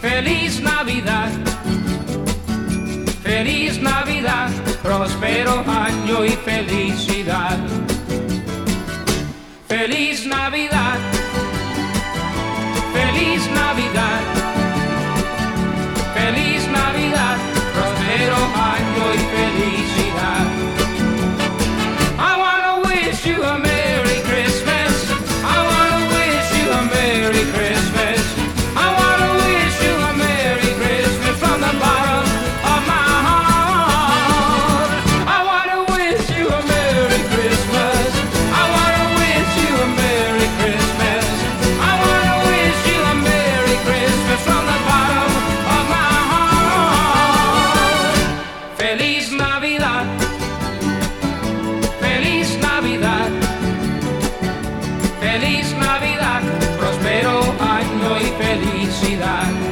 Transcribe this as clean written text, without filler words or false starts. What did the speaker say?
Feliz Navidad, feliz Navidad, próspero año y felicidad. Feliz Navidad, feliz Navidad, feliz Navidad, próspero año y felicidad. I wanna wish you a Merry Christmas. I wanna wish you a Merry Christmas. I wanna wish you a Merry Christmas from the bottom of my heart. I wanna wish you a Merry Christmas. I wanna wish you a Merry Christmas. I wanna wish you a Merry Christmas from the bottom of my heart. Feliz Navidad, feliz Navidad, feliz Navidad, próspero año y felicidad.